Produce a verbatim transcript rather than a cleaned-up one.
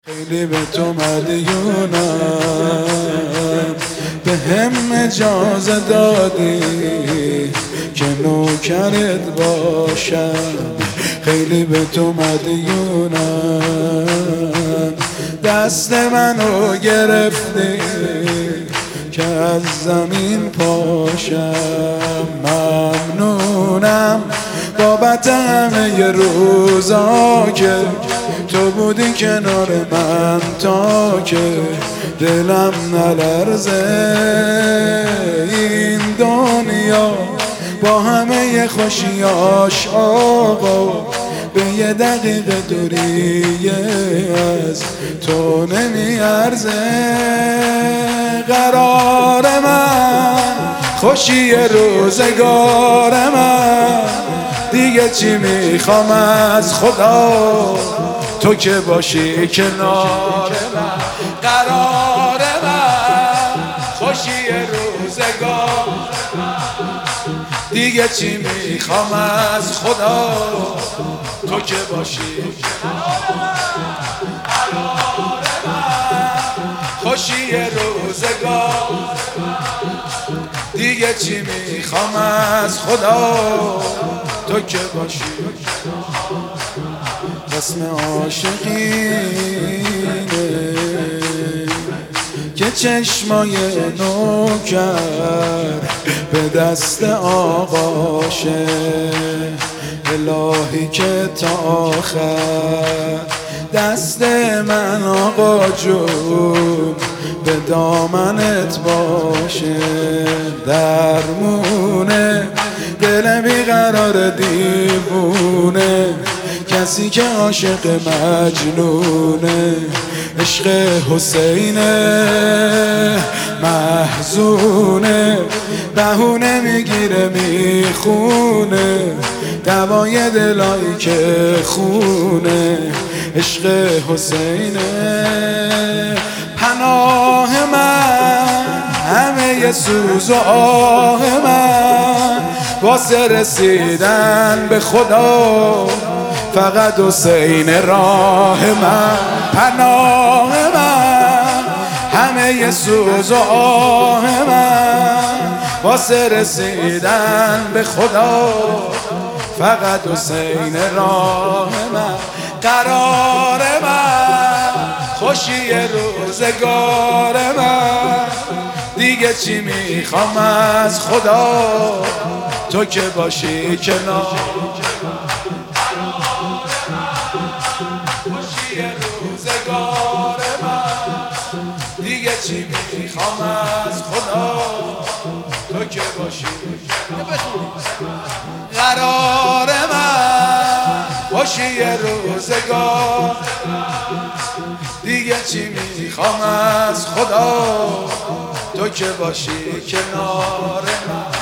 خیلی به تو مدیونم، به هم اجازه دادی که نوکرت باشم. خیلی به تو مدیونم، دست منو گرفتی که از زمین پاشم. ممنونم بابت همه روزا که تو بودی کنار من تا که دلم نلرزه. این دنیا با همه خوشیاش آقا به یه دقیقه دوری از تو نمیارزه. قرار من خوشی روزگار من، دیگه چی میخوام از خدا تو که باشی کنار من. قرار من خوشی روزگار، دیگه چی میخوام از خدا تو که باشی کنار من. قرار من خوشی روزگار، دیگه چی میخوام از خدا تو که باشی. رسم عاشقینه که چشمای نوکر به دست آقاشه. الهی که تا آخر دست من آقا جون به دامنت باشه. درمونه دل بیقرار دیوونه، کسی که عاشق مجنونه. عشق حسینه محزونه، بهونه میگیره میخونه دوای دلایی که خونه. عشق حسینه پناه من، همه سوز و آه من واسه رسیدن به خدا فقط حسین راه من. پناه من، همه سوز و آه من واسه رسیدن به خدا فقط حسین راه من. قرار من خوشی روزگار من، دیگه چی میخوام از خدا تو که باشی کنار. خوشی روزگار من، دیگه چی میخوام از خدا تو که باشی. قرار من خوشی روزگار، دیگه چی میخوام از خدا تو که باشی کنار من.